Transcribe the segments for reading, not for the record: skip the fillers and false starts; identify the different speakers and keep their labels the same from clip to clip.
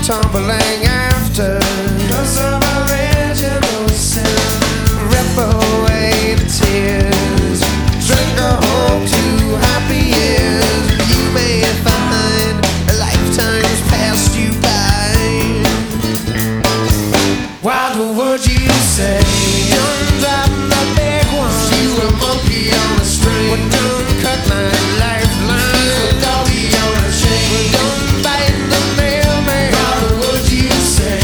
Speaker 1: tumbling after. Cause of original sin. Rip away the tears. Drink a hope to happy years. You may find a lifetime's passed you by. What would you say? Don't drop the big one. You a monkey on a string. Well, don't cut my lifeline. A doggy on a chain. Don't bite the mailman. What would you say?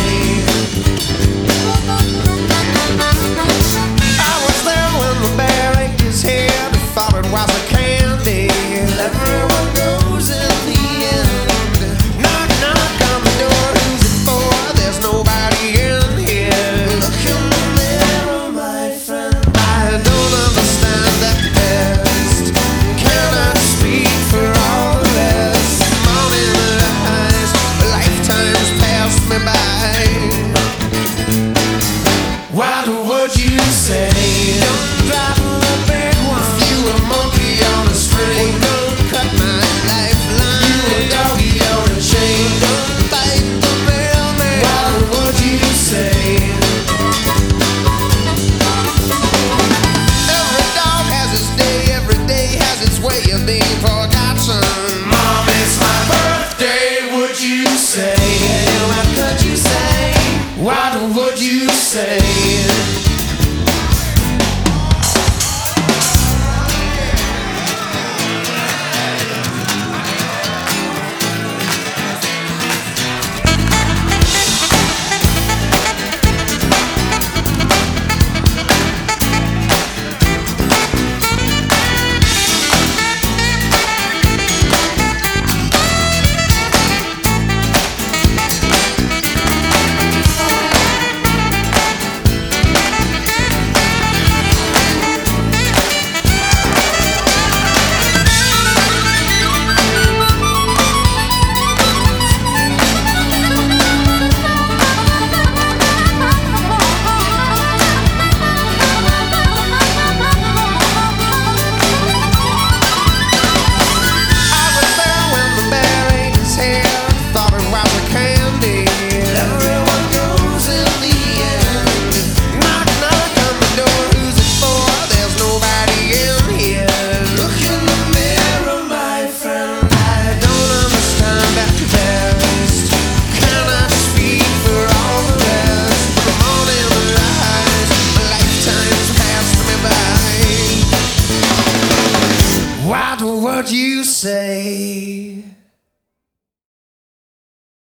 Speaker 1: I was there when the bear ate his head. Thought it was a candy. Everyone goes in the end. Knock, knock on the door. Who's it for? There's nobody in here. Look in the mirror, my friend. I don't understand at best. Cannot speak for all the rest. Morning eyes, lifetimes passed me by. What would you say? Don't drop the big one. You a monkey on a string. Don't cut my lifeline. You a doggy on a chain. Don't bite the mailman. What would you say? Every dog has its day. Every day has its way of being forgotten. Mom, it's my birthday. Would you say? What could you say? What would you say? What would you say?